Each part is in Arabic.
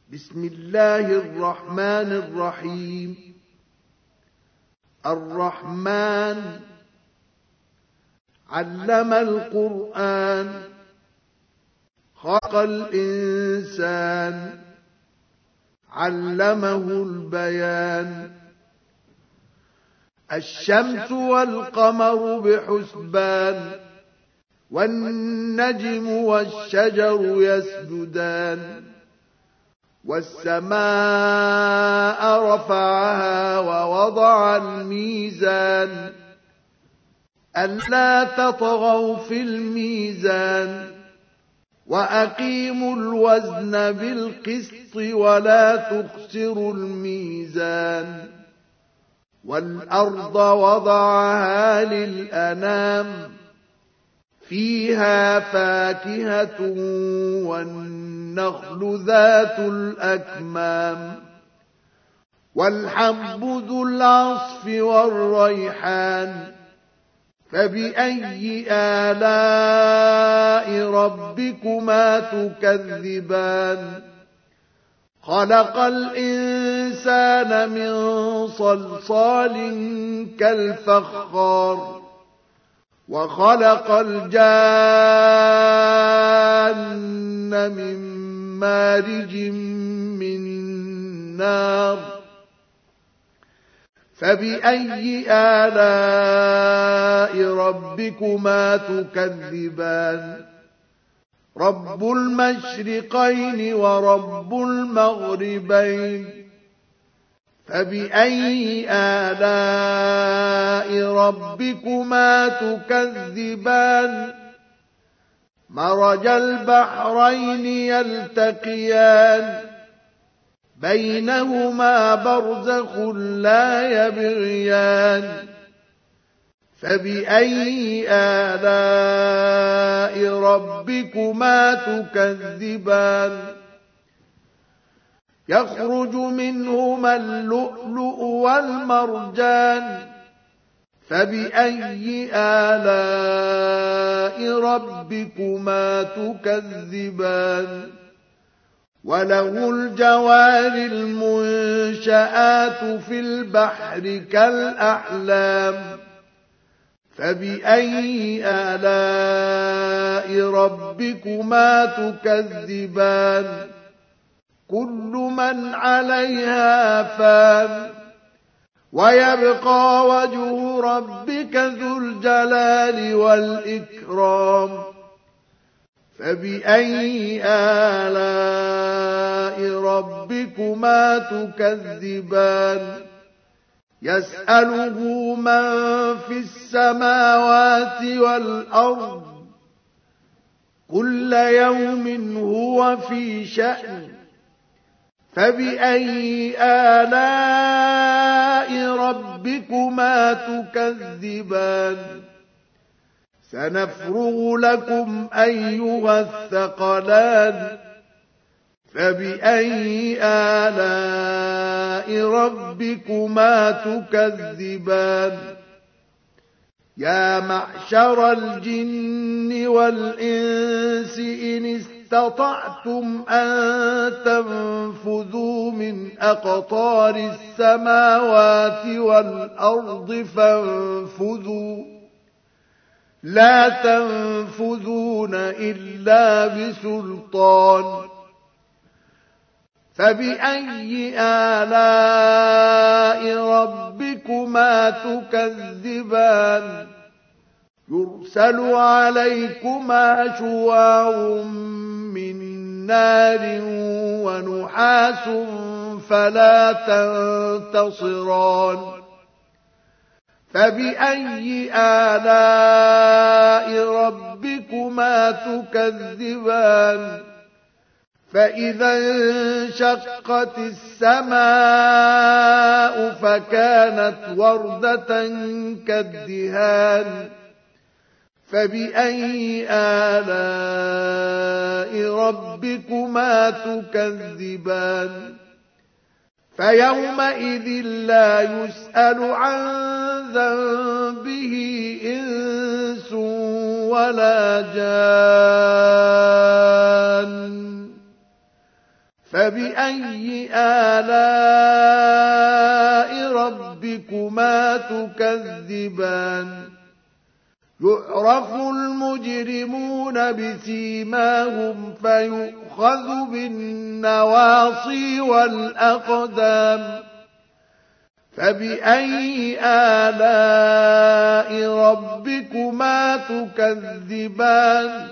بسم الله الرحمن الرحيم. الرحمن علم القرآن، خلق الإنسان، علمه البيان. الشمس والقمر بحسبان، والنجم والشجر يسجدان. والسماء رفعها ووضع الميزان، ألا تطغوا في الميزان، وأقيموا الوزن بالقسط ولا تخسروا الميزان. والأرض وضعها للأنام، فيها فاكهة والنخل ذات الأكمام، والحب ذو العصف والريحان. فبأي آلاء ربكما تكذبان؟ خلق الإنسان من صلصال كالفخار، وخلق الجان من مارج من نار. فبأي آلاء ربكما تكذبان؟ رب المشرقين ورب المغربين. فبأي آلاء ربكما تكذبان؟ مرج البحرين يلتقيان، بينهما برزخ لا يبغيان. فبأي آلاء ربكما تكذبان؟ يخرج منهما اللؤلؤ والمرجان. فبأي آلاء ربكما تكذبان؟ وله الجوار المنشآت في البحر كالأعلام. فبأي آلاء ربكما تكذبان؟ كل من عليها فان، ويبقى وجه ربك ذو الجلال والإكرام. فبأي آلاء ربكما تكذبان؟ يسأله من في السماوات والأرض، كل يوم هو في شأن. فبأي آلاء ربكما تكذبان؟ سنفرغ لكم أيها الثقلان. فبأي آلاء ربكما تكذبان؟ يا معشر الجن والإنس إن استطعتم أن تنفذوا من أقطار السماوات والأرض فانفذوا، لا تنفذون إلا بسلطان. فبأي آلاء ربكما تكذبان؟ يرسل عليكما شواظ من نار ونحاس فلا تنتصران. فبأي آلاء ربكما تكذبان؟ فإذا انشقت السماء فكانت وردة كالدهان. فبأي آلاء ربكما تكذبان؟ فيومئذ لا يسأل عن ذنبه إنس ولا جان. فبأي آلاء ربكما تكذبان يعرف المجرمون بسيماهم فيؤخذ بالنواصي والأقدام فبأي آلاء ربكما تكذبان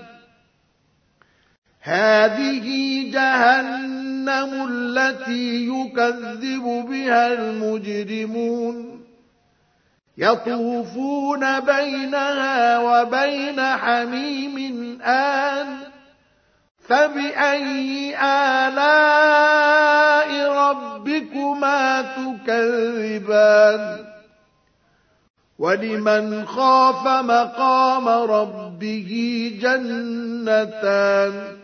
هذه جهنم التي يكذب بها المجرمون يطوفون بينها وبين حميم آن فبأي آلاء ربكما تكذبان ولمن خاف مقام ربه جنتان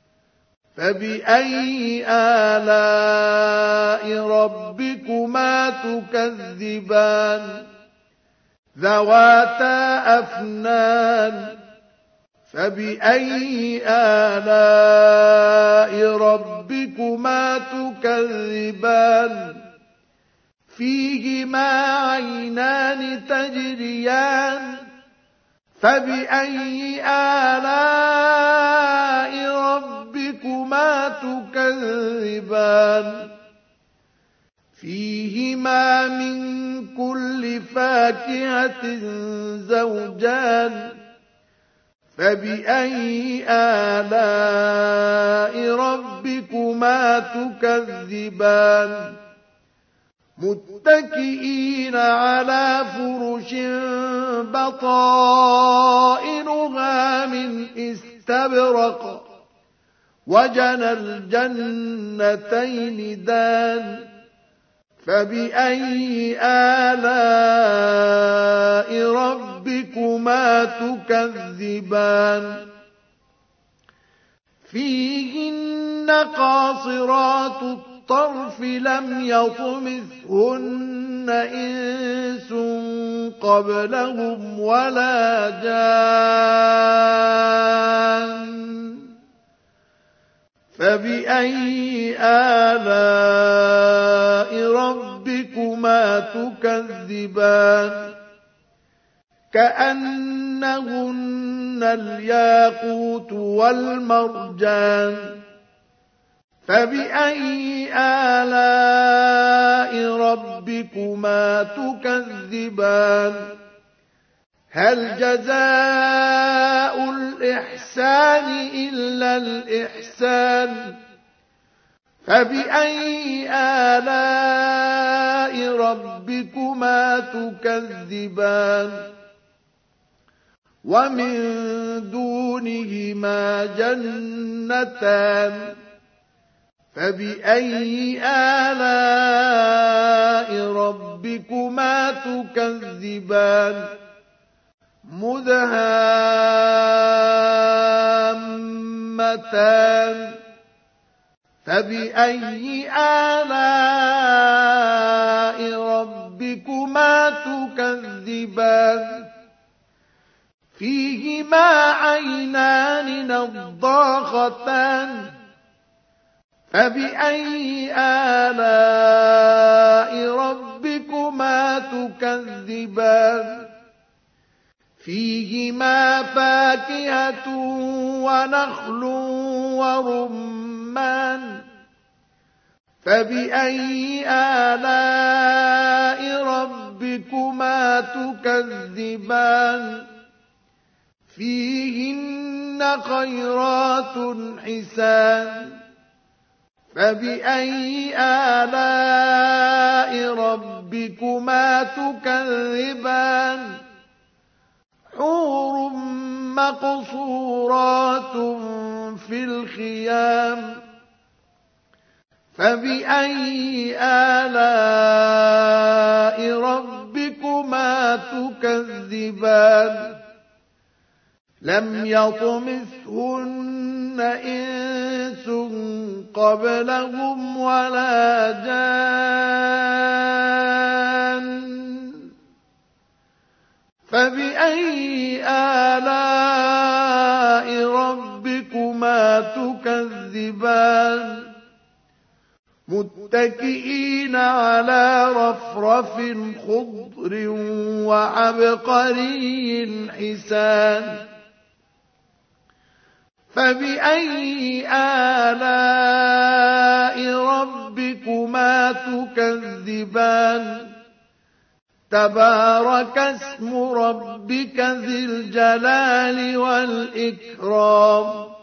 فبأي آلاء ربكما تكذبان ذواتا أفنان فبأي آلاء ربكما تكذبان فيهما عينان تجريان فبأي آلاء ربكما تكذبان فيهما من كل فاكهة زوجان فبأي آلاء ربكما تكذبان متكئين على فرش بطائنها من استبرق وجنى الجنتين دان فبأي آلاء ربكما تكذبان فيهن قاصرات الطرف لم يطمثهن إنس قبلهم ولا جان فبأي آلاء ربكما تكذبان كأنهن الياقوت والمرجان فبأي آلاء ربكما تكذبان هل جزاء الإحسان إلا الإحسان فبأي آلاء ربكما تكذبان ومن دونهما جنتان فبأي آلاء ربكما تكذبان مدهامتان فبأي آلاء ربكما تكذبان فيهما عينان نضاختان فبأي آلاء ربكما تكذبان فيهما فاكهة ونخل ورمان فبأي آلاء ربكما تكذبان فيهن خيرات حسان فبأي آلاء ربكما تكذبان حور مقصورات في الخيام فبأي آلاء ربكما تكذبان لم يطمثهن إنس قبلهم ولا جان فبأي آلاء ربكما تكذبان متكئين على رفرف خضر وعبقري حسان فبأي آلاء ربكما تكذبان تبارك اسم ربك ذي الجلال والإكرام